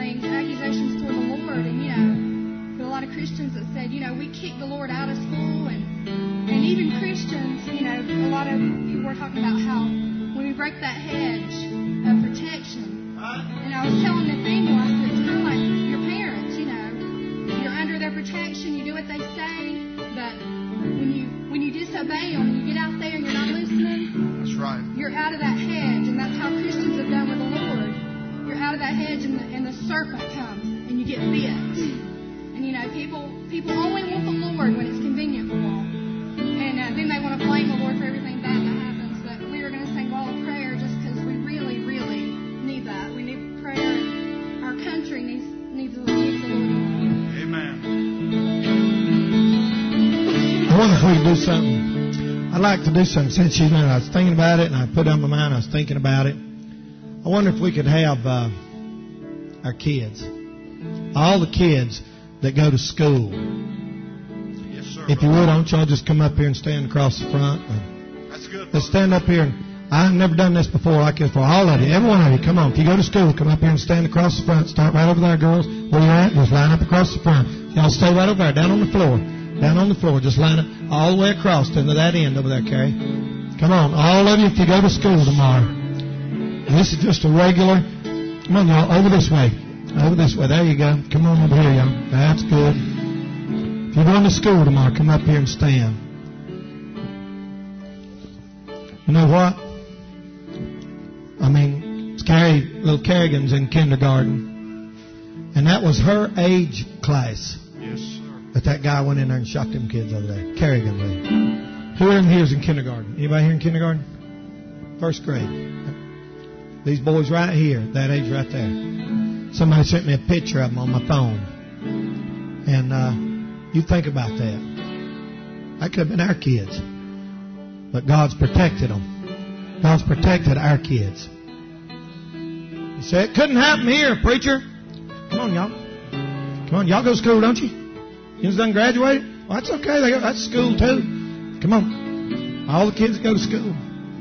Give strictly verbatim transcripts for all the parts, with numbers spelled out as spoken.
things, accusations toward the Lord. And, you know, there were a lot of Christians that said, you know, we kick the Lord out of school. And, and even Christians, you know, a lot of people were talking about how when we break that hedge of protection, and I was telling Nathaniel, I said, it's kind of like your parents, you know. You're under their protection, you do what they say, but when you when you disobey them, you get out there and you're not listening. That's right. You're out of that hedge, and that's how Christians have done with the Lord. You're out of that hedge, and the, and the serpent comes, and you get bit. And you know, people people only want the Lord when it's convenient for them, and uh, then they want to blame the Lord for everything bad that happens. But we are going to sing Wall of Prayer just because we really, really need that. We need prayer, and our country needs needs, needs the Lord. Amen. I wonder if we could do something. I'd like to do something. Since you know, I was thinking about it, and I put it on my mind. I was thinking about it. I wonder if we could have uh, our kids, all the kids that go to school. Yes, sir. If you would, I want y'all just come up here and stand across the front. That's good. Let's stand up here. And I've never done this before like this for all of you. Every one of you, come on. If you go to school, come up here and stand across the front. Start right over there, girls. Where you're at, just line up across the front. Y'all stay right over there, down on the floor. Down on the floor. Just line up all the way across to that end over there, Carrie. Come on, all of you, if you go to school tomorrow. This is just a regular. Come on, y'all, over this way. Over this way. There you go. Come on over here, y'all. That's good. If you're going to school tomorrow, come up here and stand. You know what? I mean, Carrie, little Kerrigan's in kindergarten, and that was her age class. Yes, sir. But that guy went in there and shot them kids over there. Kerrigan, really. Who in here is in kindergarten? Anybody here in kindergarten? First grade. These boys right here, that age right there. Somebody sent me a picture of them on my phone. And uh, you think about that. That could have been our kids. But God's protected them. God's protected our kids. You say, it couldn't happen here, preacher. Come on, y'all. Come on, y'all go to school, don't you? You just done graduated? Well, that's okay. They go, that's school, too. Come on. All the kids go to school.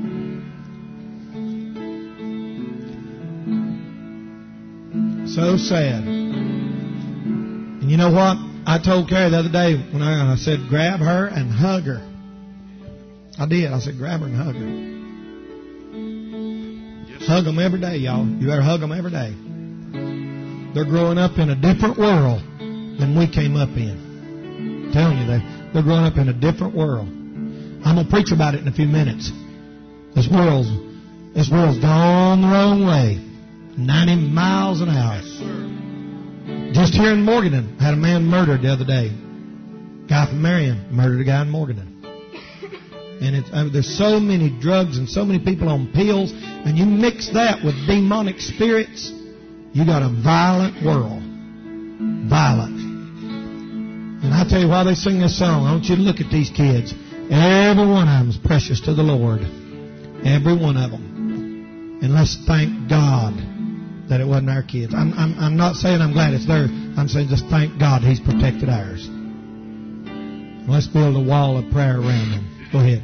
So sad. And you know what? I told Carrie the other day when I, I said, grab her and hug her. I did. I said, grab her and hug her. Yes. Hug them every day, y'all. You better hug them every day. They're growing up in a different world than we came up in. I'm telling you, they, they're growing up in a different world. I'm going to preach about it in a few minutes. This world's, this world's gone the wrong way. ninety miles an hour. Yes, sir. Just here in Morganton, had a man murdered the other day. Guy from Marion murdered a guy in Morganton. And it's, I mean, there's so many drugs and so many people on pills, and you mix that with demonic spirits, you got a violent world. Violent. And I tell you why they sing this song. I want you to look at these kids. Every one of them is precious to the Lord. Every one of them. And let's thank God that it wasn't our kids. I'm, I'm, I'm not saying I'm glad it's theirs. I'm saying just thank God He's protected ours. Let's build a wall of prayer around them. Go ahead.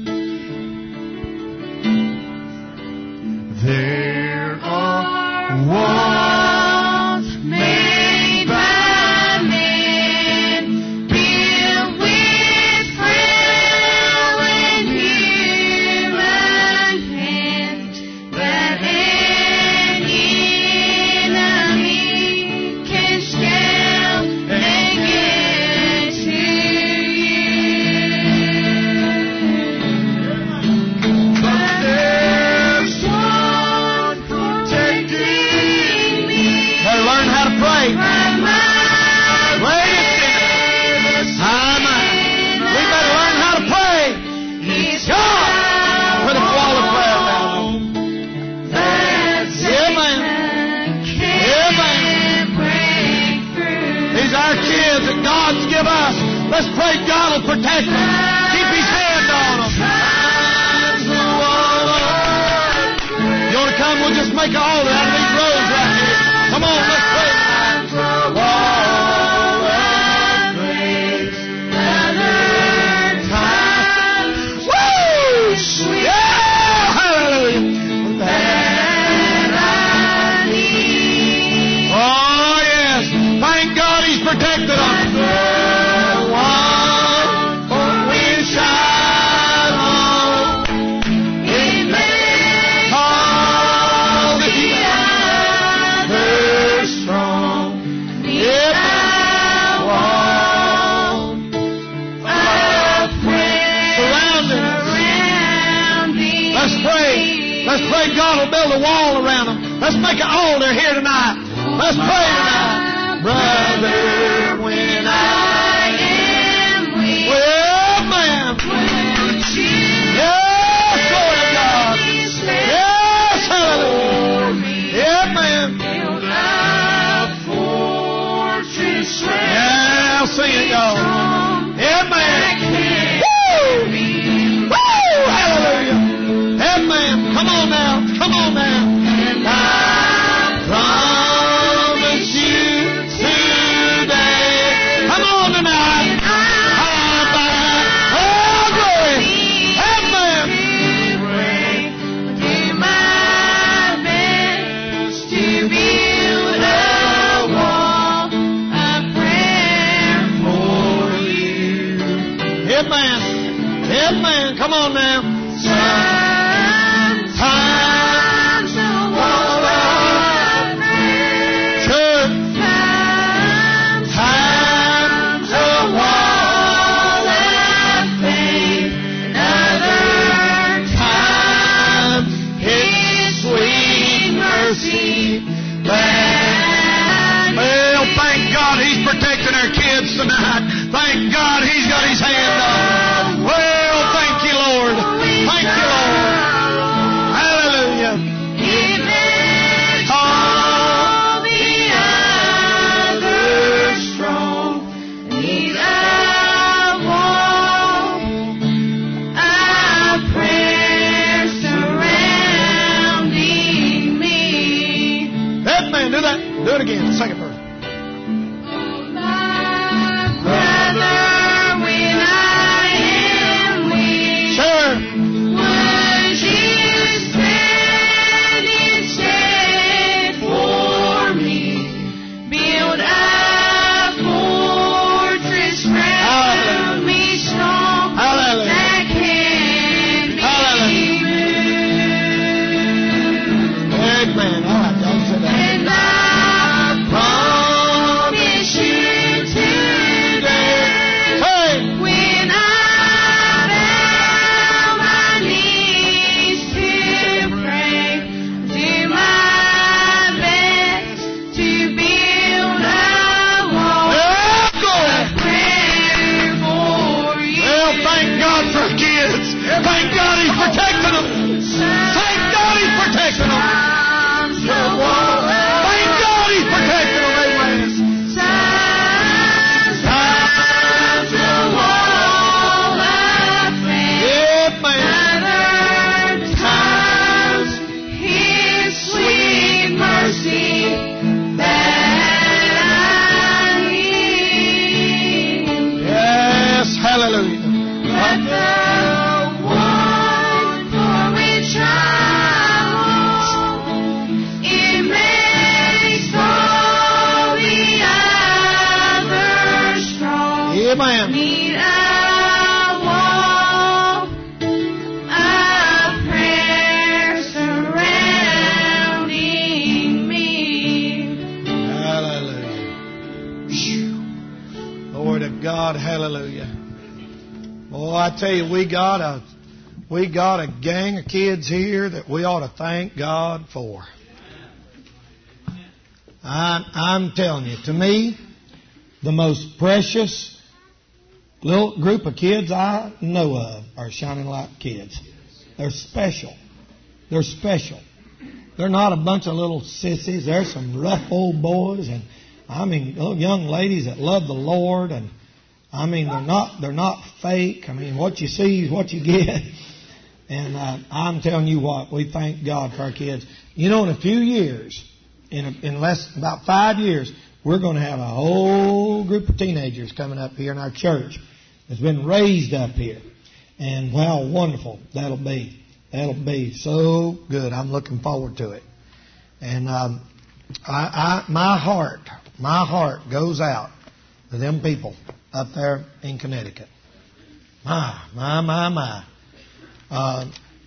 There are walls made by men, built with frail and human hands, that an enemy can scale and get to you. But there's one protecting me. Better learn how to pray. From my Wait. I'm, uh, we better learn how to pray. It's God. Put a wall of prayer around them. That's Yeah, man. Yeah, man. These are our kids that God's give us. Let's pray God will protect them. Keep His hand on them. You want to come? We'll just make an altar out of these rows right here. Come on, let's pray. Woo! Yeah! Hallelujah! Oh, make an altar here tonight. Let's pray tonight. Brother, when I am weak, well, man. Yes, Lord of God. Yes, hallelujah. Yeah, man. Yeah, sing it, y'all. Yeah, man. Woo! Woo! Hallelujah. Yeah, man. Come on now. Come on now. And I promise you today. Come on tonight. Oh, glory. Yeah, man. Do my best to build a wall of prayer for you. Yeah, man. Yeah, man. Come on now. Sometimes a wall of prayer. Sure. Sometimes a wall of faith. Another time His sweet mercy. Well, thank God He's protecting our kids tonight. Thank God He's got His hand on. Well, thank you, Lord. Thank you, Lord. Hallelujah. It makes all the others strong. Need a wall of prayer surrounding me. That man, do that. Do it again. Second verse. Brother, when I am weak, Sure. would you stand instead for me? Build a fortress round me strong Hallelujah. that can be moved. Amen. All right, y'all sit down. And I promise you today, Hey. when I bow my knees to pray, do my best to build a wall Yeah, glory. of prayer for you. Well, thank God for kids. Thank God He's protecting them. Thank God He's protecting them. Sometimes the wall of Thank God He's protecting them. Amen. Sometimes the wall of faith. Yeah, man. Other times His sweet mercy that I need. Yes, hallelujah. But the one for which I long, it makes all the others strong. Yeah, man. Need a wall of prayer surrounding me. Hallelujah. Phew. Glory to God. Hallelujah. Oh, I tell you, we got a we got a gang of kids here that we ought to thank God for. I'm, I'm telling you, to me, the most precious little group of kids I know of are Shining Light kids. They're special. They're special. They're not a bunch of little sissies. They're some rough old boys, and I mean, little young ladies that love the Lord. And I mean, they're not they're not fake. I mean, what you see is what you get. And uh, I'm telling you what, we thank God for our kids. You know, in a few years, in a, in less about five years, we're going to have a whole group of teenagers coming up here in our church that's been raised up here. And how wonderful that'll be. That'll be so good. I'm looking forward to it. And um, I, I, my heart, my heart goes out to them people up there in Connecticut. My, my, my, my. Uh,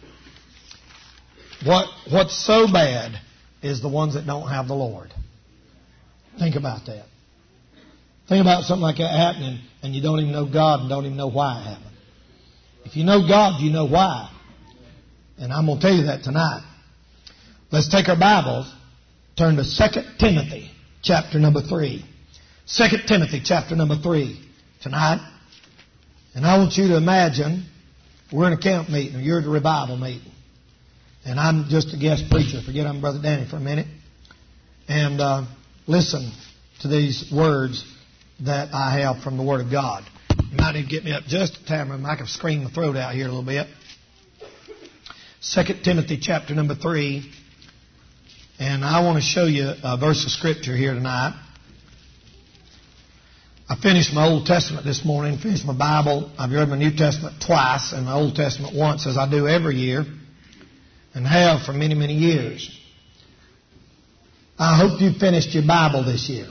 what what's so bad is the ones that don't have the Lord. Think about that. Think about something like that happening and you don't even know God and don't even know why it happened. If you know God, you know why. And I'm going to tell you that tonight. Let's take our Bibles turn to Second Timothy, chapter number three. Second Timothy, chapter number three, tonight. And I want you to imagine we're in a camp meeting, or you're at a revival meeting. And I'm just a guest preacher. Forget I'm Brother Danny for a minute. And uh, listen to these words that I have from the Word of God. You might need to get me up just a time. I can scream my throat out here a little bit. Second Timothy chapter number three. And I want to show you a verse of Scripture here tonight. I finished my Old Testament this morning, finished my Bible. I've read my New Testament twice and my Old Testament once, as I do every year, and have for many, many years. I hope you finished your Bible this year.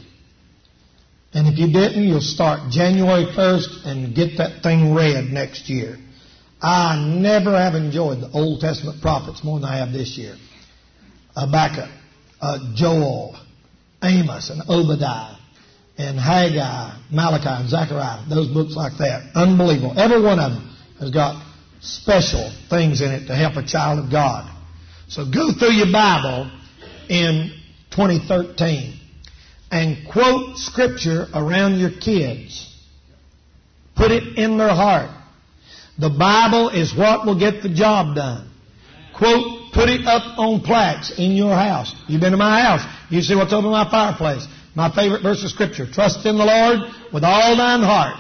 And if you didn't, you'll start January first and get that thing read next year. I never have enjoyed the Old Testament prophets more than I have this year. Habakkuk, uh, Joel, Amos, and Obadiah, and Haggai, Malachi, and Zechariah. Those books like that. Unbelievable. Every one of them has got special things in it to help a child of God. So go through your Bible in twenty thirteen and quote Scripture around your kids. Put it in their heart. The Bible is what will get the job done. Quote, put it up on plaques in your house. You've been to my house. You see what's over my fireplace. My favorite verse of Scripture. Trust in the Lord with all thine heart.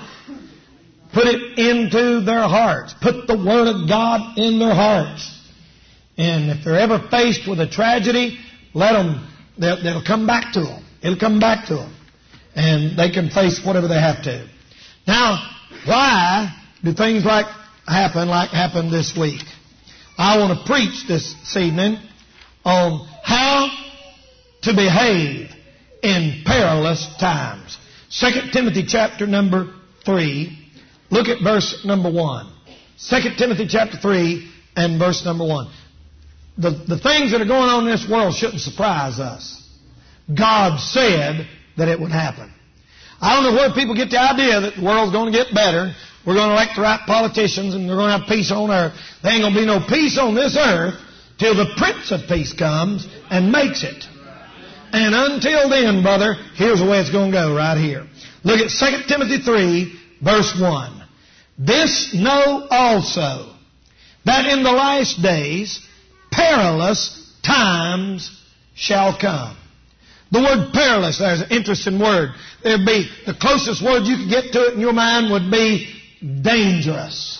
Put it into their hearts. Put the Word of God in their hearts. And if they're ever faced with a tragedy, let them, they'll, they'll come back to them. It'll come back to them. And they can face whatever they have to. Now, why do things like happen like happened this week? I want to preach this evening on how to behave in perilous times. Second Timothy chapter number three. Look at verse number one. Second Timothy chapter three and verse number one. The, the things that are going on in this world shouldn't surprise us. God said that it would happen. I don't know where people get the idea that the world's going to get better. We're going to elect the right politicians and we're going to have peace on earth. There ain't going to be no peace on this earth till the Prince of Peace comes and makes it. And until then, brother, here's the way it's going to go right here. Look at Second Timothy three, verse one. This know also, that in the last days perilous times shall come. The word perilous, there's an interesting word. There'd be, the closest word you could get to it in your mind would be dangerous.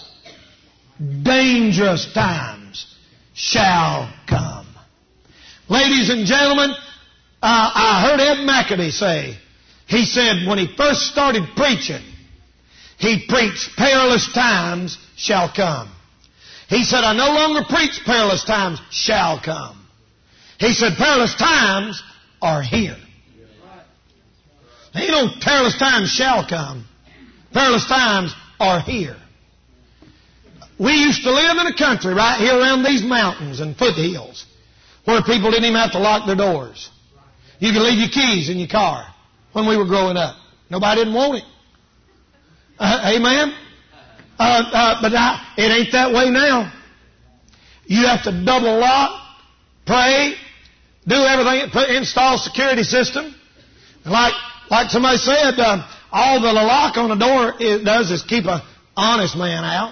Dangerous times shall come. Ladies and gentlemen, uh, I heard Ed McAdee say, he said when he first started preaching, he preached perilous times shall come. He said, I no longer preach perilous times shall come. He said, perilous times are here. Ain't no perilous times shall come. Perilous times are here. We used to live in a country right here around these mountains and foothills where people didn't even have to lock their doors. You could leave your keys in your car when we were growing up. Nobody didn't want it. Uh, amen? Uh, uh, but I, it ain't that way now. You have to double lock, pray, do everything, put, install security system. Like like somebody said, uh, all the lock on the door it does is keep an honest man out.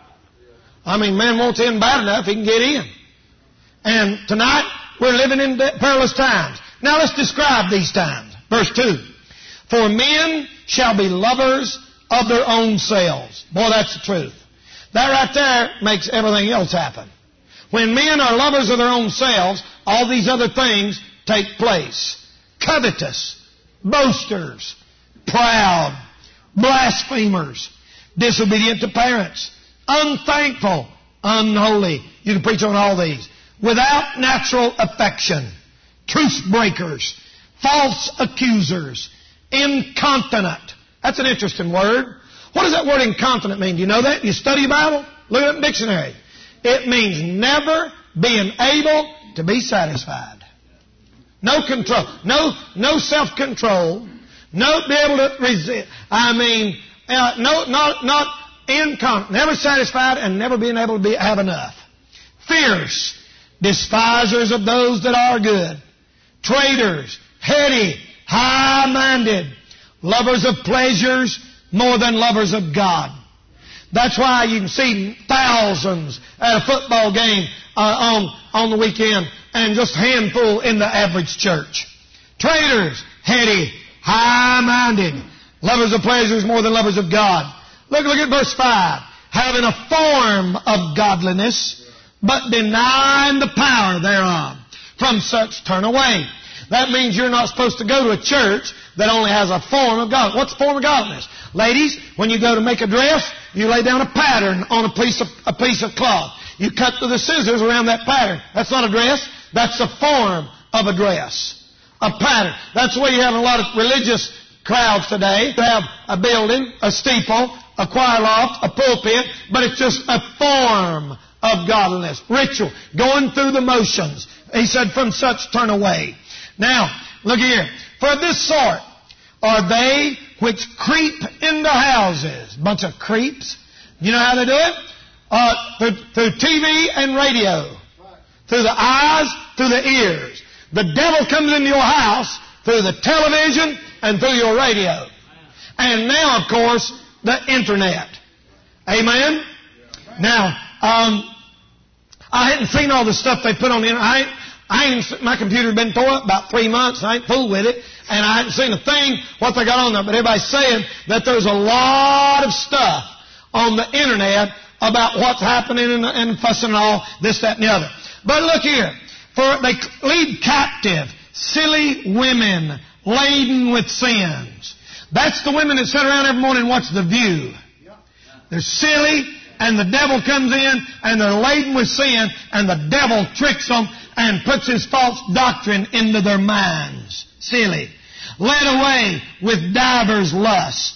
I mean, man wants in bad enough, he can get in. And tonight, we're living in perilous times. Now let's describe these times. Verse two. For men shall be lovers of their own selves. Boy, that's the truth. That right there makes everything else happen. When men are lovers of their own selves, all these other things take place. Covetous, boasters, proud, blasphemers, disobedient to parents, unthankful, unholy. You can preach on all these. Without natural affection, truce breakers, false accusers, incontinent. That's an interesting word. What does that word incontinent mean? Do you know that? You study your Bible? Look at the dictionary. It means never being able to be satisfied. No control. No, no self-control. No be able to resist. I mean, uh, no, not, not incontinent. Never satisfied and never being able to be, have enough. Fierce. Despisers of those that are good. traitors, heady, high-minded, lovers of pleasures more than lovers of God. That's why you can see thousands at a football game uh, on, on the weekend and just a handful in the average church. Traitors, heady, high-minded, lovers of pleasures more than lovers of God. Look, look at verse five. Having a form of godliness, but denying the power thereof. From such turn away. That means you're not supposed to go to a church that only has a form of godliness. What's the form of godliness? Ladies, when you go to make a dress, you lay down a pattern on a piece of, a piece of cloth. You cut with the scissors around that pattern. That's not a dress. That's the form of a dress. A pattern. That's the way you have a lot of religious crowds today. You have a building, a steeple, a choir loft, a pulpit, but it's just a form of godliness. Ritual. Going through the motions. He said, from such turn away. Now, look here. For this sort are they which creep into houses. Bunch of creeps. You know how they do it? Uh, through, through T V and radio. Through the eyes, through the ears. The devil comes into your house through the television and through your radio. And now, of course, the internet. Amen? Now, um, I hadn't seen all the stuff they put on the internet. I ain't, I ain't, my computer's been tore up about three months. I ain't fooled with it. And I hadn't seen a thing what they got on there. But everybody's saying that there's a lot of stuff on the internet about what's happening and, and fussing and all, this, that, and the other. But look here. For they lead captive silly women laden with sins. That's the women that sit around every morning and watch The View. They're silly, and the devil comes in, and they're laden with sin, and the devil tricks them and puts his false doctrine into their minds. Silly. Led away with divers lust.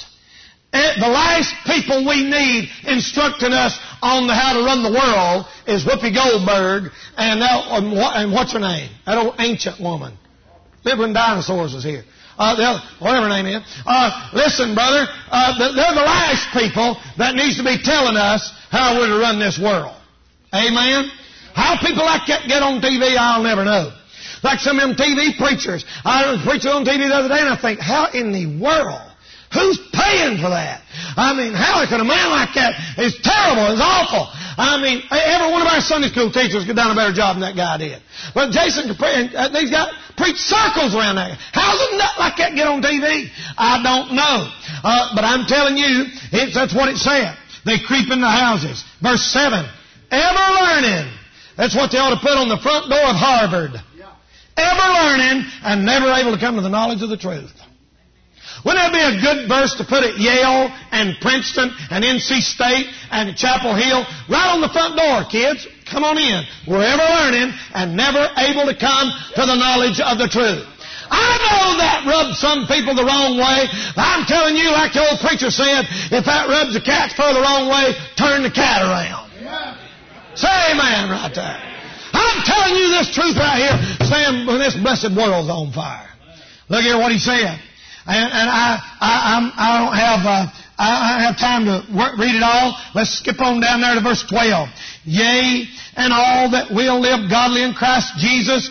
The last people we need instructing us on the how to run the world is Whoopi Goldberg and, that, and what's her name? That old ancient woman. Living Dinosaurs is here. Uh, the other, whatever her name is. Uh, listen, brother, uh, they're the last people that needs to be telling us how we're to run this world. Amen? How people like that get on T V, I'll never know. Like some of them T V preachers. I was preaching on T V the other day, and I think, how in the world? Who's paying for that? I mean, how can a man like that? It's terrible. It's awful. I mean, every one of our Sunday school teachers could done a better job than that guy did. But Jason, these guys preach circles around that. How does a nut like that get on T V? I don't know. Uh, but I'm telling you, it's, that's what it said. They creep into houses. Verse seven. Ever learning. That's what they ought to put on the front door of Harvard. Ever learning and never able to come to the knowledge of the truth. Wouldn't that be a good verse to put at Yale and Princeton and N C State and Chapel Hill? Right on the front door, kids. Come on in. We're ever learning and never able to come to the knowledge of the truth. I know that rubs some people the wrong way. I'm telling you, like the old preacher said, if that rubs the cat's fur the wrong way, turn the cat around. Yeah. Say amen right there. I'm telling you this truth right here, saying when this blessed world's on fire. Look here what he said. And, and I, I, I'm, I don't have, uh, I don't have time to work, read it all. Let's skip on down there to verse twelve. Yea, and all that will live godly in Christ Jesus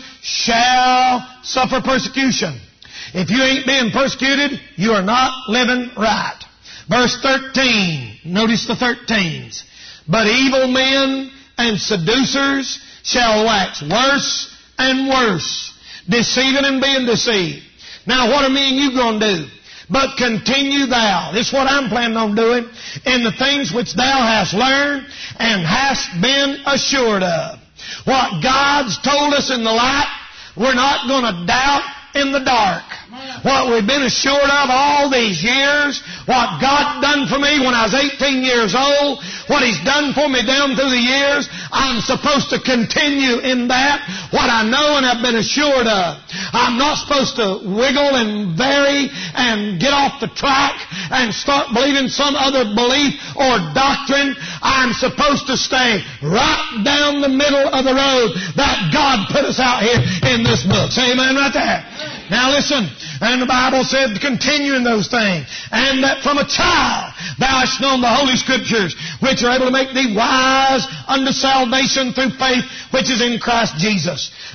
shall suffer persecution. If you ain't being persecuted, you are not living right. Verse thirteen. Notice the thirteens. But evil men and seducers shall wax worse and worse, deceiving and being deceived. Now, what are me and you going to do? But continue thou. This is what I'm planning on doing. In the things which thou hast learned and hast been assured of. What God's told us in the light, we're not going to doubt in the dark. What we've been assured of all these years, what God done for me when I was eighteen years old, what He's done for me down through the years, I'm supposed to continue in that, what I know and have been assured of. I'm not supposed to wiggle and vary and get off the track and start believing some other belief or doctrine. I'm supposed to stay right down the middle of the road that God put us out here in this book. Say amen right there. Now listen, and the Bible said to continue in those things, and that from a child thou hast known the Holy Scriptures, which are able to make thee wise unto salvation through faith which is in Christ Jesus.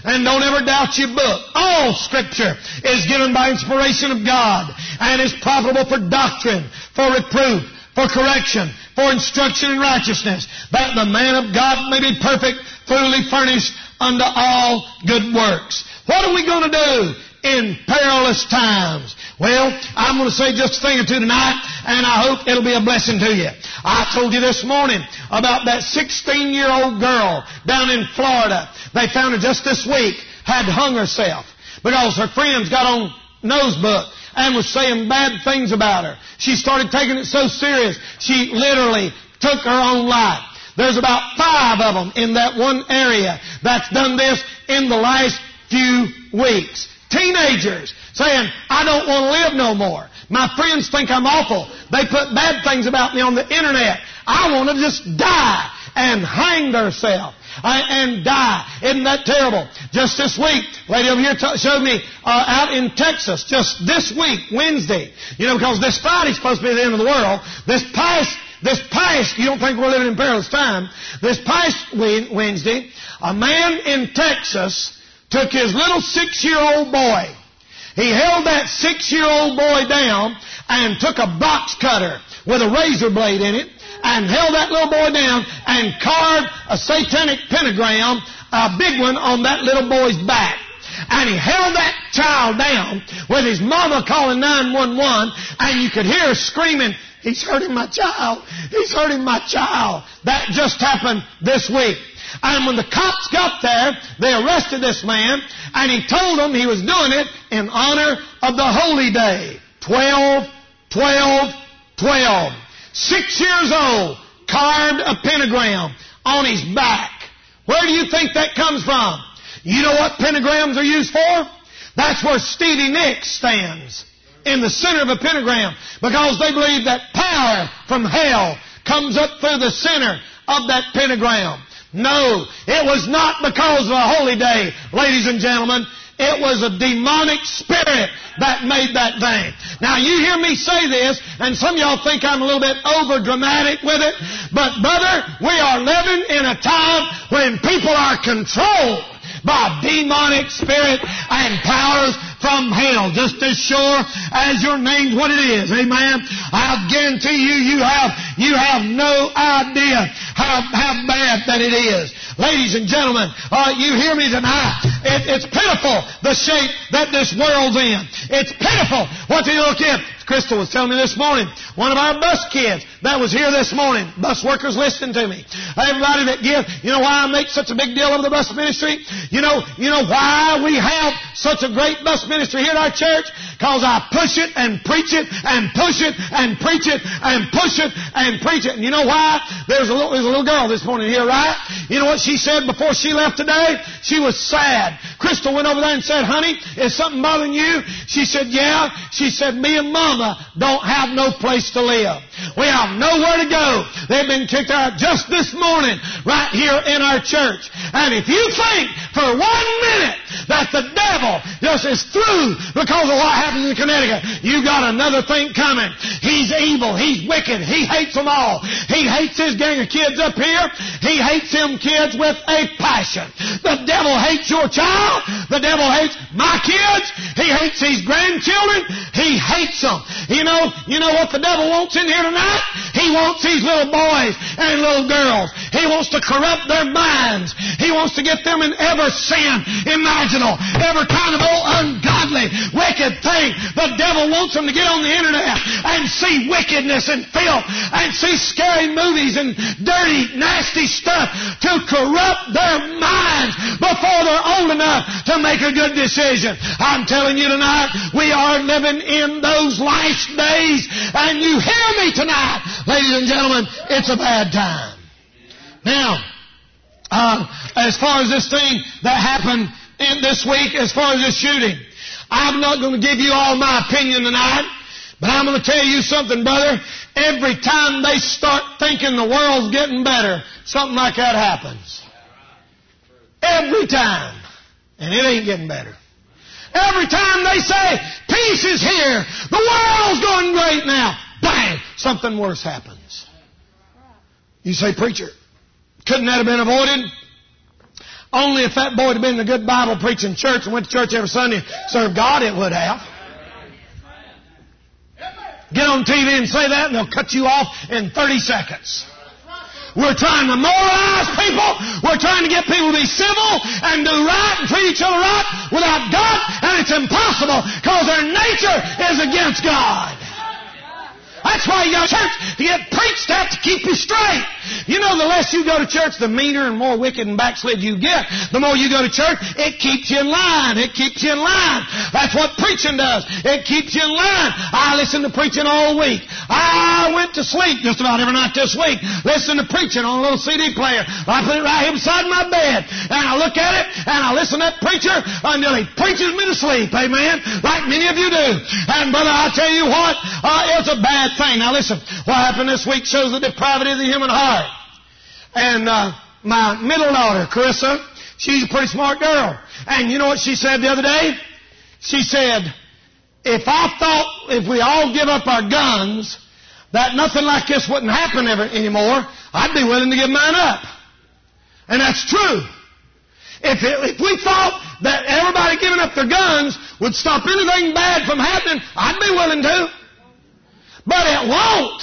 And don't ever doubt your book. All Scripture is given by inspiration of God and is profitable for doctrine, for reproof, for correction, for instruction in righteousness, that the man of God may be perfect, thoroughly furnished unto all good works. What are we going to do in perilous times? Well, I'm going to say just a thing or two tonight, and I hope it'll be a blessing to you. I told you this morning about that sixteen-year-old girl down in Florida. They found her just this week, had hung herself because her friends got on Nosebook and was saying bad things about her. She started taking it so serious, she literally took her own life. There's about five of them in that one area that's done this in the last few weeks. Teenagers saying, I don't want to live no more. My friends think I'm awful. They put bad things about me on the internet. I want to just die and hang themselves and die. Isn't that terrible? Just this week, lady over here t- showed me uh, out in Texas, just this week, Wednesday. You know, because this Friday's supposed to be the end of the world. This past, this past, you don't think we're living in perilous time. This past Wednesday, a man in Texas took his little six-year-old boy. He held that six-year-old boy down and took a box cutter with a razor blade in it and held that little boy down and carved a satanic pentagram, a big one, on that little boy's back. And he held that child down with his mama calling nine one one, and you could hear her screaming, he's hurting my child, he's hurting my child. That just happened this week. And when the cops got there, they arrested this man, and he told them he was doing it in honor of the holy day. Twelve, twelve, twelve. Six years old, carved a pentagram on his back. Where do you think that comes from? You know what pentagrams are used for? That's where Stevie Nicks stands, in the center of a pentagram, because they believe that power from hell comes up through the center of that pentagram. No, it was not because of a holy day, ladies and gentlemen. It was a demonic spirit that made that thing. Now, you hear me say this, and some of y'all think I'm a little bit over-dramatic with it, but, brother, we are living in a time when people are controlled by demonic spirit and powers from hell, just as sure as your name's what it is. Amen. I guarantee you, you have you have no idea how how bad that it is. Ladies and gentlemen, uh, you hear me tonight. It, it's pitiful the shape that this world's in. It's pitiful what they look in. Crystal was telling me this morning, one of our bus kids that was here this morning, bus workers listening to me. Everybody that gives, you know why I make such a big deal of the bus ministry? You know, you know why we have such a great bus ministry here at our church? Because I push it and preach it and push it and preach it and push it and preach it. And you know why? There's a little, there's a little girl this morning here, right? You know what she said before she left today? She was sad. Crystal went over there and said, honey, is something bothering you? She said, yeah. She said, me and Mama don't have no place to live. We have nowhere to go. They've been kicked out just this morning right here in our church. And if you think for one minute that the devil just is through because of what happened in Connecticut, you got another thing coming. He's evil. He's wicked. He hates them all. He hates his gang of kids up here. He hates them kids with a passion. The devil hates your child. The devil hates my kids. He hates these grandchildren. He hates them. You know, you know what the devil wants in here tonight? He wants these little boys and little girls. He wants to corrupt their minds. He wants to get them in every sin imaginable, every kind of old ungodly, wicked thing. The devil wants them to get on the internet and see wickedness and filth and see scary movies and dirty, nasty stuff to corrupt their minds before they're old enough to make a good decision. I'm telling you tonight, we are living in those last days, and you hear me tonight, ladies and gentlemen, it's a bad time. Now, uh, as far as this thing that happened in this week, as far as this shooting, I'm not going to give you all my opinion tonight, but I'm going to tell you something, brother. Every time they start thinking the world's getting better, something like that happens. Every time. And it ain't getting better. Every time they say, peace is here, the world's going great now, bang, something worse happens. You say, preacher, couldn't that have been avoided? Only if that boy had been in a good Bible preaching church and went to church every Sunday and served God, it would have. Get on T V and say that and they'll cut you off in thirty seconds. We're trying to moralize people. We're trying to get people to be civil and do right and treat each other right without God, and it's impossible because their nature is against God. That's why you go to church, to get preached at, to keep you straight. You know, the less you go to church, the meaner and more wicked and backslid you get. The more you go to church, it keeps you in line. It keeps you in line. That's what preaching does. It keeps you in line. I listened to preaching all week. I went to sleep just about every night this week listening to preaching on a little C D player. I put it right here beside my bed. And I look at it, and I listen to that preacher until he preaches me to sleep. Amen? Like many of you do. And brother, I tell you what, uh, it's a bad thing. Now listen, what happened this week shows the depravity of the human heart. And uh, my middle daughter, Carissa, she's a pretty smart girl. And you know what she said the other day? She said, if I thought if we all give up our guns, that nothing like this wouldn't happen ever anymore, I'd be willing to give mine up. And that's true. If, it, if we thought that everybody giving up their guns would stop anything bad from happening, I'd be willing to. But it won't.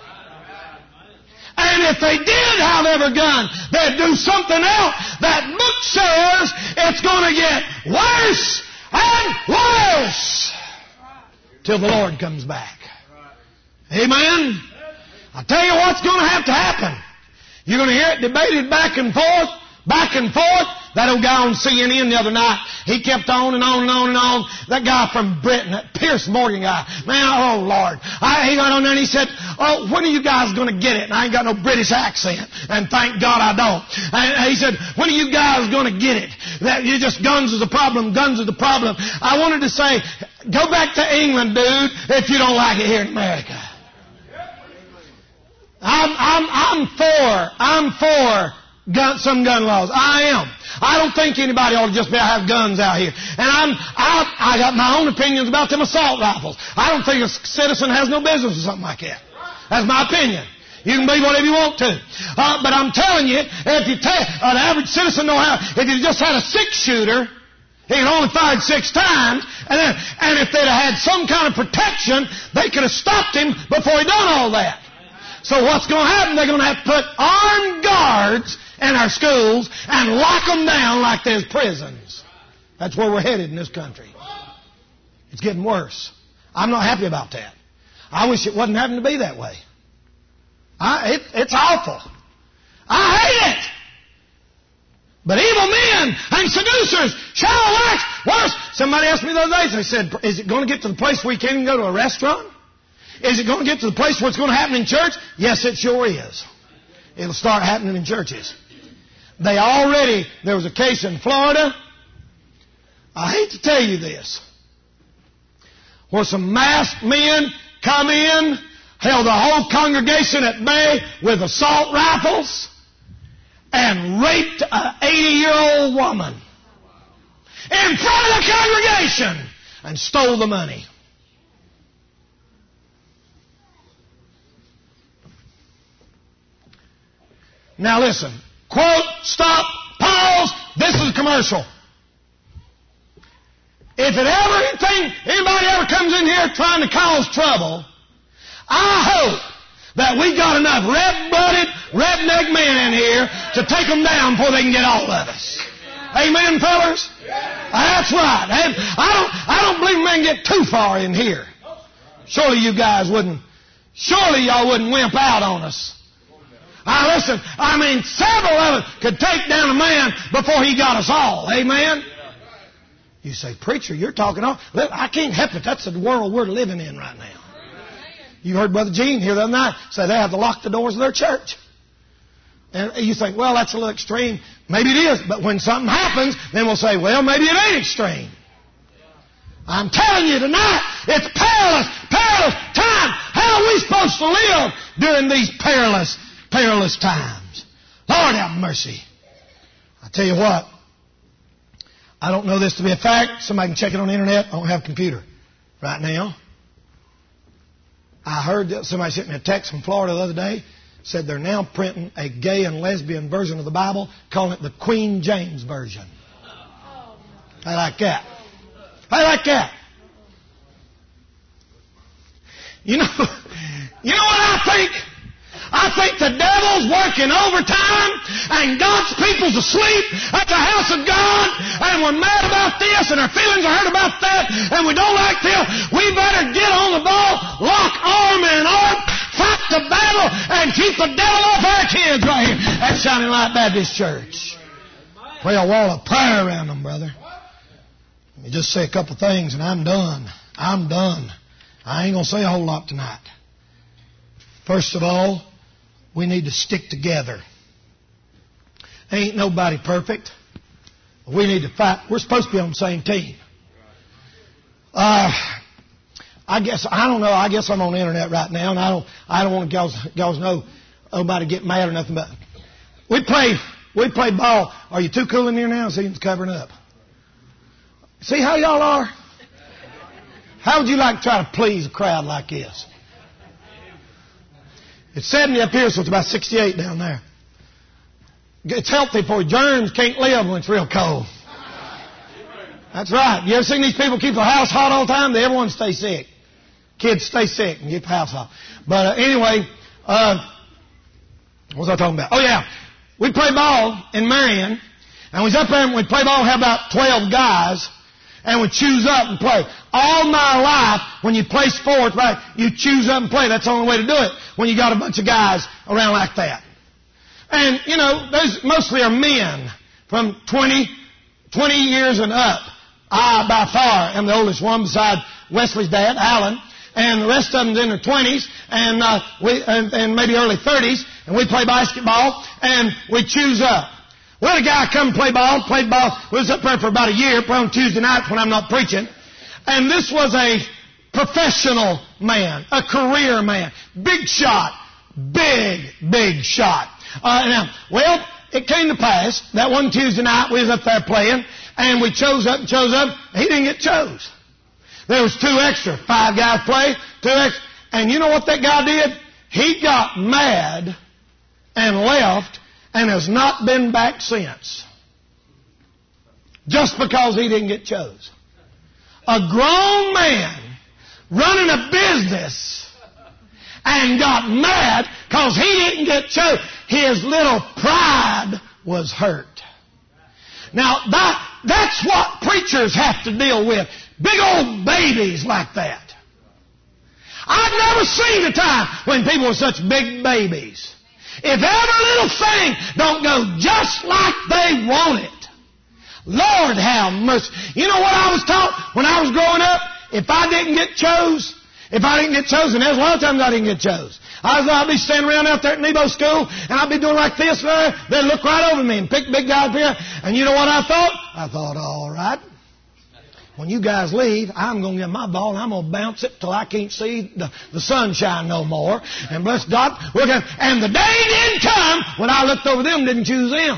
And if they did have every gun, they'd do something else. That book says it's going to get worse and worse till the Lord comes back. Amen? I'll tell you what's going to have to happen. You're going to hear it debated back and forth, back and forth. That old guy on C N N the other night, he kept on and on and on and on. That guy from Britain, that Pierce Morgan guy, man, oh Lord. I, he got on there and he said, oh, when are you guys going to get it? And I ain't got no British accent. And thank God I don't. And he said, when are you guys going to get it? That you just, guns is the problem, guns is the problem. I wanted to say, go back to England, dude, if you don't like it here in America. I'm, I'm, I'm for, I'm for gun, some gun laws. I am. I don't think anybody ought to just be able to have guns out here. And I'm, I, I got my own opinions about them assault rifles. I don't think a citizen has no business with something like that. That's my opinion. You can believe whatever you want to. Uh, but I'm telling you, if you take an average citizen know how, if you just had a six-shooter, he had only fired six times, and then, and if they'd have had some kind of protection, they could have stopped him before he done all that. So what's going to happen? They're going to have to put armed guards in our schools and lock them down like there's prisons. That's where we're headed in this country. It's getting worse. I'm not happy about that. I wish it wasn't having to be that way. I, it, it's awful. I hate it. But evil men and seducers shall wax worse. Somebody asked me the other day, they said, is it going to get to the place where you can't even go to a restaurant? Is it going to get to the place where it's going to happen in church? Yes, it sure is. It'll start happening in churches. They already, there was a case in Florida. I hate to tell you this. Where some masked men come in, held the whole congregation at bay with assault rifles, and raped an eighty-year-old woman in front of the congregation and stole the money. Now listen, quote, stop, pause, this is a commercial. If it ever, anything, anybody ever comes in here trying to cause trouble, I hope that we got enough red-blooded, redneck men in here to take them down before they can get all of us. Amen, fellas? That's right. I don't, I don't believe men get too far in here. Surely you guys wouldn't, surely y'all wouldn't wimp out on us. Now listen, I mean, several of us could take down a man before he got us all. Amen? You say, preacher, you're talking all. I can't help it. That's the world we're living in right now. You heard Brother Gene here the other night say they have to lock the doors of their church. And you think, well, that's a little extreme. Maybe it is. But when something happens, then we'll say, well, maybe it ain't extreme. I'm telling you tonight, it's perilous, perilous time. How are we supposed to live during these perilous Perilous times? Lord have mercy. I tell you what, I don't know this to be a fact. Somebody can check it on the internet. I don't have a computer right now. I heard that somebody sent me a text from Florida the other day. said they're now printing a gay and lesbian version of the Bible, calling it the Queen James Version. I like that. I like that. You know, you know what I think? I think the devil's working overtime and God's people's asleep at the house of God, and we're mad about this and our feelings are hurt about that and we don't like this. We better get on the ball, lock arm in arm, fight the battle, and keep the devil off our kids right here. That's Shining Light Baptist Church. Pray a wall of prayer around them, brother. Let me just say a couple things and I'm done. I'm done. I ain't going to say a whole lot tonight. First of all, we need to stick together. Ain't nobody perfect. We need to fight. We're supposed to be on the same team. Uh, I guess, I don't know, I guess I'm on the internet right now, and I don't I don't want y'all to know nobody get mad or nothing, but we play, we play ball. Are you too cool in here now? See, it's covering up. See how y'all are? How would you like to try to please a crowd like this? It's seventy up here, so it's about sixty-eight down there. It's healthy for you. Germs can't live when it's real cold. That's right. You ever seen these people keep the house hot all the time? They everyone stay sick. Kids stay sick and keep the house hot. But uh, anyway, uh, what was I talking about? Oh yeah, we play ball in Marion, and we was up there and we'd play ball. Have about twelve guys. And we choose up and play. All my life, when you play sports, right, you choose up and play. That's the only way to do it when you got a bunch of guys around like that. And, you know, those mostly are men from twenty, twenty years and up. I, by far, am the oldest one beside Wesley's dad, Alan. And the rest of them's in their twenties and, uh, we, and, and maybe early thirties. And we play basketball and we choose up. We had a guy come play ball, played ball. We was up there for about a year, on Tuesday nights when I'm not preaching. And this was a professional man, a career man. Big shot. Big, big shot. Uh, now, well, it came to pass that one Tuesday night we was up there playing, and we chose up and chose up. He didn't get chose. There was two extra. Five guys played, two extra. And you know what that guy did? He got mad and left, and has not been back since. Just because he didn't get chose. A grown man running a business and got mad because he didn't get chose. His little pride was hurt. Now that, that's what preachers have to deal with. Big old babies like that. I've never seen a time when people were such big babies. If every little thing don't go just like they want it. Lord have mercy. You know what I was taught when I was growing up? If I didn't get chose, if I didn't get chosen, there's a lot of times I didn't get chose. I was, I'd be standing around out there at Nebo School, and I'd be doing like this, and they'd look right over me and pick big guy up here. And you know what I thought? I thought, all right. When you guys leave, I'm going to get my ball and I'm going to bounce it till I can't see the, the sunshine no more. And bless God, we're going to, and the day didn't come when I looked over them, didn't choose them.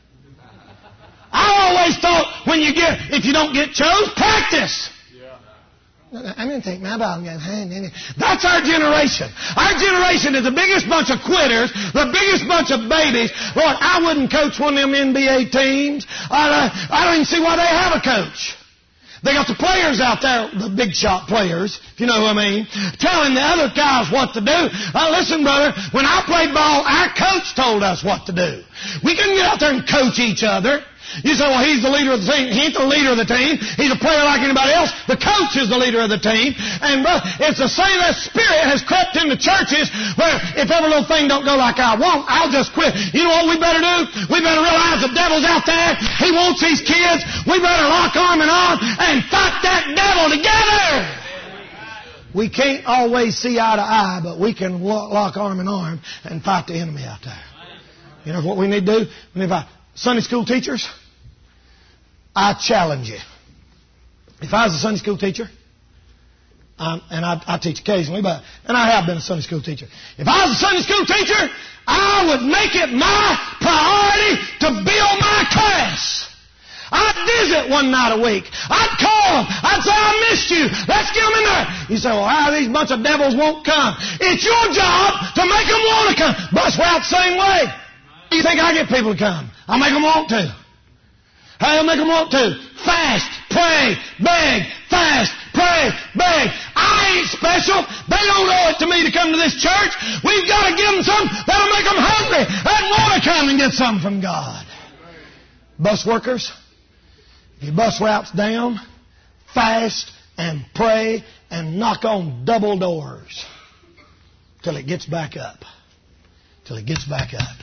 I always thought when you get, if you don't get chose, practice. I'm going to take my ball and go, hey, that's our generation. Our generation is the biggest bunch of quitters, the biggest bunch of babies. Lord, I wouldn't coach one of them N B A teams. I, I don't even see why they have a coach. They got the players out there, the big shot players, if you know what I mean, telling the other guys what to do. Uh, listen, brother, when I played ball, our coach told us what to do. We couldn't get out there and coach each other. You say, well, he's the leader of the team. He ain't the leader of the team. He's a player like anybody else. The coach is the leader of the team. And, brother, it's the same that spirit has crept into churches where if every little thing don't go like I want, I'll just quit. You know what we better do? We better realize the devil's out there. He wants these kids. We better lock arm in arm and fight that devil together. We can't always see eye to eye, but we can lock arm in arm and fight the enemy out there. You know what we need to do? We need to fight. Sunday school teachers, I challenge you. If I was a Sunday school teacher, um, and I, I teach occasionally, but and I have been a Sunday school teacher. If I was a Sunday school teacher, I would make it my priority to build my class. I'd visit one night a week. I'd call them. I'd say, I missed you. Let's get them in there. You say, well, how these bunch of devils won't come? It's your job to make them want to come. Bus route same way. You think I get people to come? I'll make them want to. I'll make them want to. Fast, pray, beg, fast, pray, beg. I ain't special. They don't owe it to me to come to this church. We've got to give them something that'll make them hungry and want to come and get something from God. Bus workers, if your bus route's down, fast and pray and knock on double doors till it gets back up. Till it gets back up.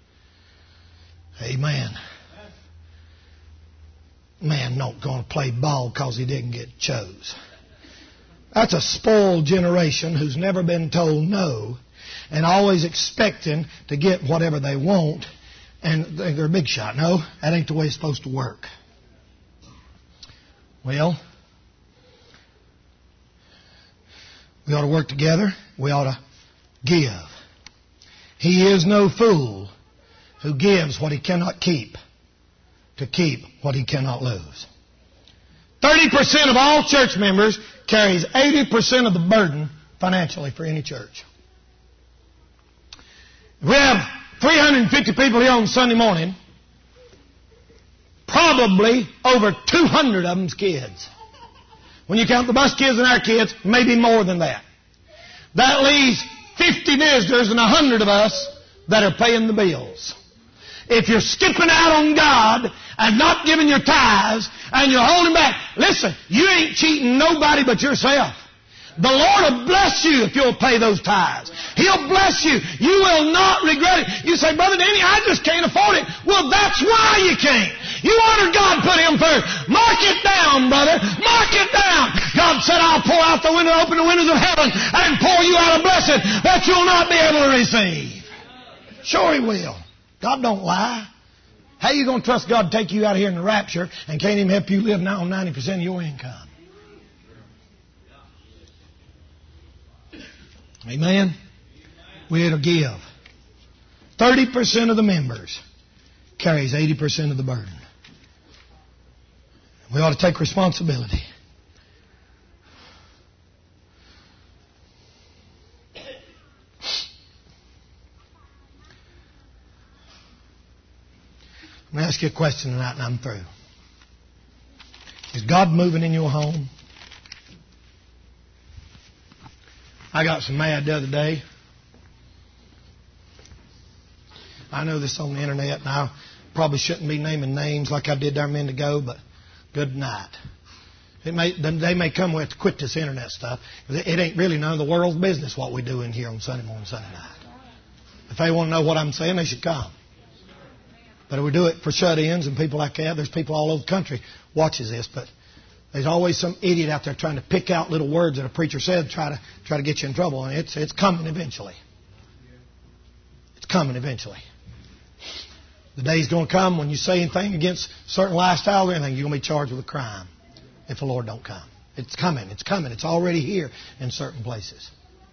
Amen. Man not going to play ball because he didn't get chose. That's a spoiled generation who's never been told no and always expecting to get whatever they want, and they're a big shot. No, that ain't the way it's supposed to work. Well, we ought to work together. We ought to give. He is no fool who gives what he cannot keep to keep what he cannot lose. thirty percent of all church members carries eighty percent of the burden financially for any church. If we have three hundred fifty people here on Sunday morning, probably over two hundred of them's kids. When you count the bus kids and our kids, maybe more than that. That leaves fifty visitors and one hundred of us that are paying the bills. If you're skipping out on God and not giving your tithes and you're holding back, listen, you ain't cheating nobody but yourself. The Lord will bless you if you'll pay those tithes. He'll bless you. You will not regret it. You say, Brother Danny, I just can't afford it. Well, that's why you can't. You honor God, put Him first. Mark it down, brother. Mark it down. God said, I'll pour out the window, open the windows of heaven and pour you out a blessing that you'll not be able to receive. Sure He will. God don't lie. How are you going to trust God to take you out of here in the rapture and can't even help you live now on ninety percent of your income? Amen? We ought to give. thirty percent of the members carries eighty percent of the burden. We ought to take responsibility. I'm going to ask you a question tonight and I'm through. Is God moving in your home? I got so mad the other day. I know this on the internet and I probably shouldn't be naming names like I did there a minute ago, but good night. It may, they may come with to quit this internet stuff. It ain't really none of the world's business what we do in here on Sunday morning, Sunday night. If they want to know what I'm saying, they should come. But we do it for shut-ins and people like that. There's people all over the country watches this, but there's always some idiot out there trying to pick out little words that a preacher said, try to try to get you in trouble, and it's it's coming eventually. It's coming eventually. The day's going to come when you say anything against certain lifestyle or anything, you're going to be charged with a crime if the Lord don't come. It's coming. It's coming. It's already here in certain places.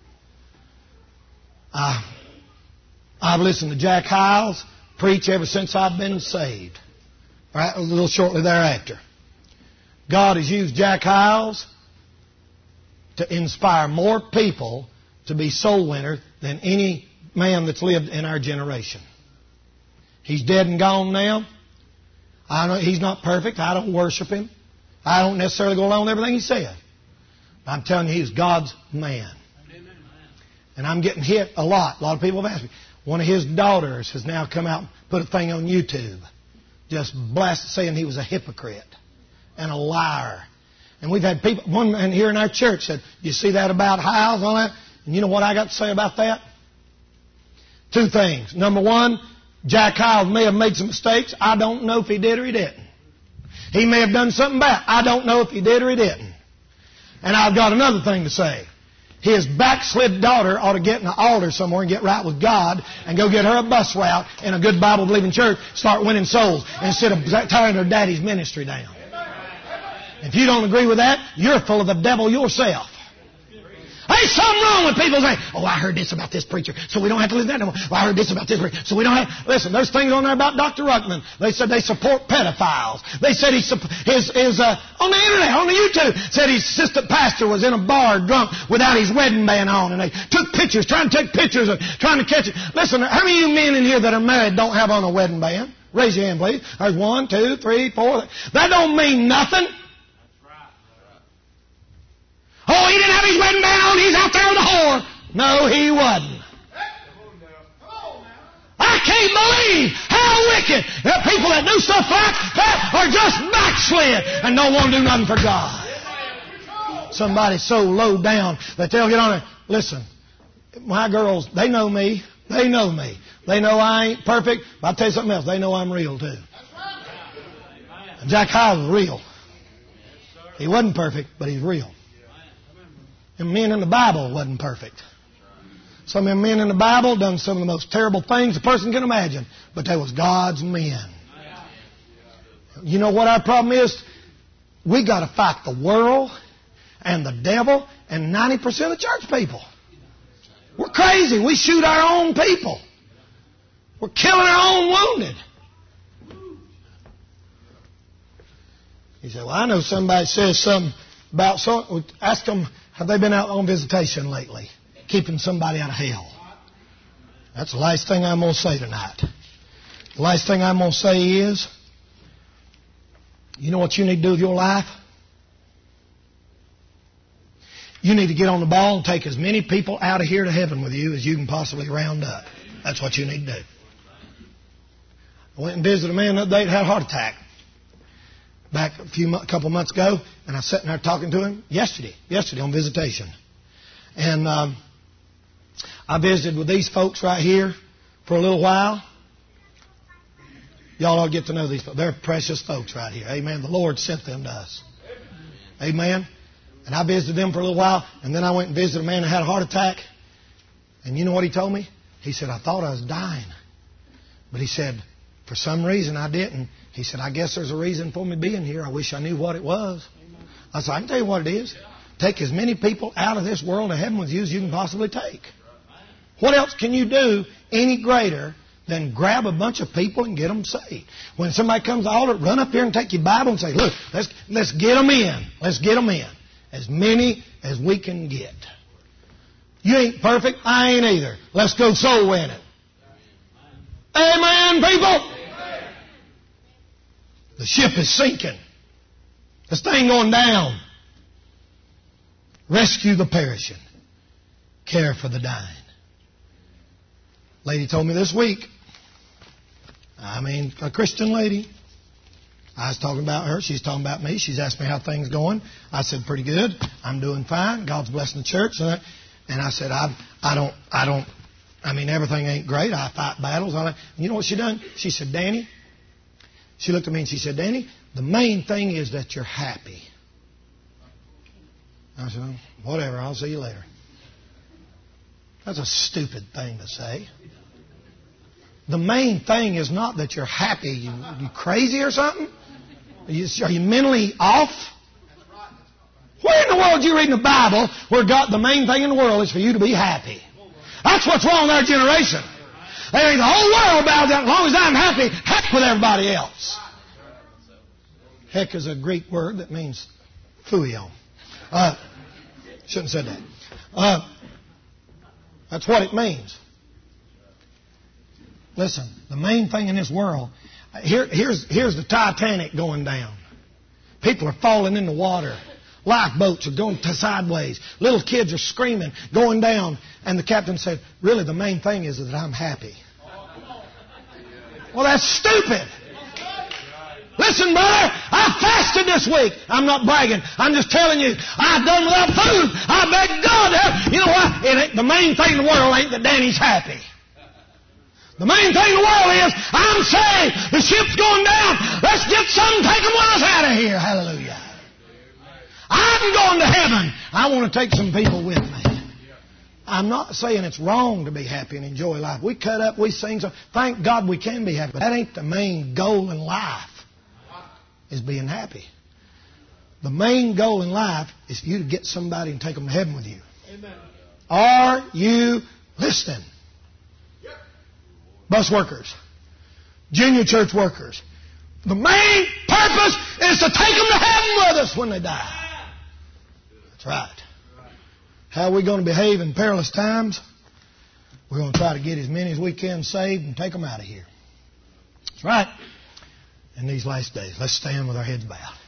Uh, I've listened to Jack Hyles preach ever since I've been saved. Right, a little shortly thereafter. God has used Jack Hyles to inspire more people to be soul winners than any man that's lived in our generation. He's dead and gone now. I know he's not perfect. I don't worship him. I don't necessarily go along with everything he said. I'm telling you, he's God's man. And I'm getting hit a lot. A lot of people have asked me. One of his daughters has now come out and put a thing on YouTube. Just blasted saying he was a hypocrite and a liar. And we've had people, one man here in our church said, you see that about Hyles and all that? And you know what I got to say about that? Two things. Number one, Jack Hyles may have made some mistakes. I don't know if he did or he didn't. He may have done something bad. I don't know if he did or he didn't. And I've got another thing to say. His backslid daughter ought to get in an altar somewhere and get right with God and go get her a bus route in a good Bible-believing church, start winning souls instead of tearing her daddy's ministry down. If you don't agree with that, you're full of the devil yourself. There's something wrong with people saying, oh, I heard this about this preacher, so we don't have to listen to that no more. Oh, I heard this about this preacher, so we don't have... Listen, there's things on there about Doctor Ruckman. They said they support pedophiles. They said he, his, his, uh, on the internet, on the YouTube, said his assistant pastor was in a bar drunk without his wedding band on, and they took pictures, trying to take pictures of trying to catch it. Listen, how many of you men in here that are married don't have on a wedding band? Raise your hand, please. There's one, two, three, four. That don't mean nothing. Oh, he didn't have his wedding band on. He's out there with a whore. No, he wasn't. I can't believe how wicked that people that do stuff like that are just backslid and don't want to do nothing for God. Somebody's so low down that they'll get on there. Listen, my girls, they know me. They know me. They know I ain't perfect. But I'll tell you something else. They know I'm real too. Jack Hyles was real. He wasn't perfect, but he's real. And men in the Bible wasn't perfect. Some of the men in the Bible done some of the most terrible things a person can imagine, but they was God's men. You know what our problem is? We got to fight the world and the devil and ninety percent of church people. We're crazy. We shoot our own people. We're killing our own wounded. He said, well, I know somebody says something about so. Ask them, have they been out on visitation lately? Keeping somebody out of hell. That's the last thing I'm going to say tonight. The last thing I'm going to say is, you know what you need to do with your life? You need to get on the ball and take as many people out of here to heaven with you as you can possibly round up. That's what you need to do. I went and visited a man the other day that had a heart attack. Back a few a couple months ago, and I was sitting there talking to him yesterday, yesterday on visitation. And um, I visited with these folks right here for a little while. Y'all ought to get to know these folks. They're precious folks right here. Amen. The Lord sent them to us. Amen. And I visited them for a little while, and then I went and visited a man that had a heart attack. And you know what he told me? He said, I thought I was dying. But he said, for some reason I didn't. He said, I guess there's a reason for me being here. I wish I knew what it was. I said, I can tell you what it is. Take as many people out of this world to heaven with you as you can possibly take. What else can you do any greater than grab a bunch of people and get them saved? When somebody comes to the altar, run up here and take your Bible and say, look, let's, let's get them in. Let's get them in. As many as we can get. You ain't perfect. I ain't either. Let's go soul winning. Amen, people. The ship is sinking. This thing going down. Rescue the perishing. Care for the dying. Lady told me this week. I mean, a Christian lady. I was talking about her. She's talking about me. She's asked me how things going. I said, pretty good. I'm doing fine. God's blessing the church. And I said, I, I don't, I don't, I mean, everything ain't great. I fight battles. And you know what she done? She said, Danny, she looked at me and she said, Danny, the main thing is that you're happy. I said, well, whatever. I'll see you later. That's a stupid thing to say. The main thing is not that you're happy. You, you crazy or something? Are you, are you mentally off? Where in the world are you reading the Bible where God, the main thing in the world is for you to be happy? That's what's wrong with our generation. They think the whole world bows down. As long as I'm happy, heck with everybody else. Heck is a Greek word that means phooey. Uh, shouldn't have said that. Uh, that's what it means. Listen, the main thing in this world, here, here's, here's the Titanic going down. People are falling in the water. Lifeboats are going sideways. Little kids are screaming, going down. And the captain said, really, the main thing is that I'm happy. Well, that's stupid. Listen, brother, I fasted this week. I'm not bragging. I'm just telling you, I've done without food. I beg God to help. You know what? It ain't, the main thing in the world ain't that Danny's happy. The main thing in the world is, I'm saved. The ship's going down. Let's get some, take them with us out of here. Hallelujah. I'm going to heaven. I want to take some people with me. I'm not saying it's wrong to be happy and enjoy life. We cut up, we sing. So thank God we can be happy. But that ain't the main goal in life, is being happy. The main goal in life is for you to get somebody and take them to heaven with you. Are you listening? Bus workers, junior church workers. The main purpose is to take them to heaven with us when they die. That's right. How are we going to behave in perilous times? We're going to try to get as many as we can saved and take them out of here. That's right. In these last days, let's stand with our heads bowed.